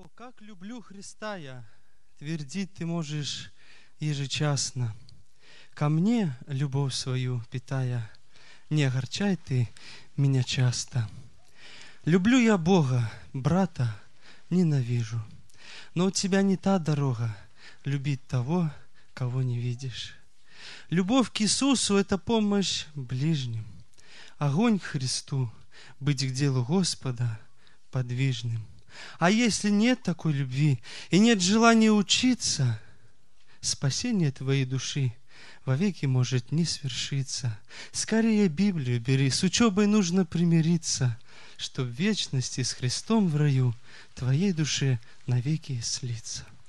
О, как люблю Христа я, твердить ты можешь ежечасно. Ко мне, любовь свою питая, не огорчай ты меня часто. Люблю я Бога, брата ненавижу, но у тебя не та дорога любить того, кого не видишь. Любовь к Иисусу — это помощь ближним, огонь к Христу, быть к делу Господа подвижным. А если нет такой любви и нет желания учиться, спасение твоей души вовеки может не свершиться. Скорее Библию бери, с учебой нужно примириться, чтоб в вечности с Христом в раю твоей душе навеки слиться.